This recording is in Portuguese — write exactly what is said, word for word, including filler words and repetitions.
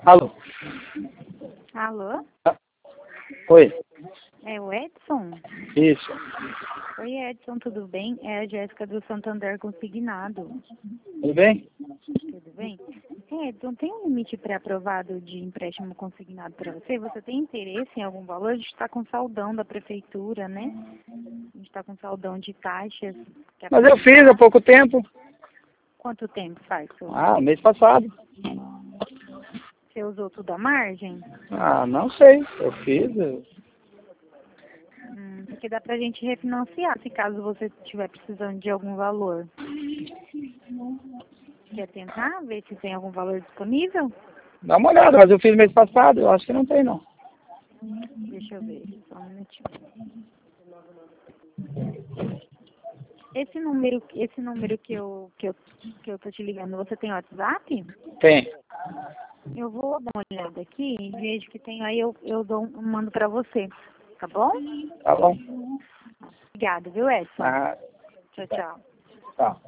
Alô? Alô? Ah, oi, É o Edson? isso. Oi, Edson, tudo bem? É a Jéssica do Santander Consignado. Tudo bem? Tudo bem? É, Edson, tem um limite pré-aprovado de empréstimo consignado para você? Você tem interesse em algum valor? A gente está com saldão da prefeitura, né? A gente está com saldão de taxas. que a Mas eu fiz há pouco tempo. Quanto tempo faz? senhor? Ah, mês passado. Você usou tudo à margem? Ah, não sei. Eu fiz. eu- Hum, porque dá pra gente refinanciar, se caso você estiver precisando de algum valor. Quer tentar ver se tem algum valor disponível? Dá uma olhada, mas eu fiz mês passado. Eu acho que não tem, não. Deixa eu ver, só um minutinho. Esse número, esse número que eu, que eu, que eu tô te ligando, você tem WhatsApp? Tem. Eu vou dar uma olhada aqui e vejo que tem aí, eu, eu dou, um- mando pra você, tá bom? Tá bom. Obrigada, viu, Edson? Ah, Tchau, tchau. tá.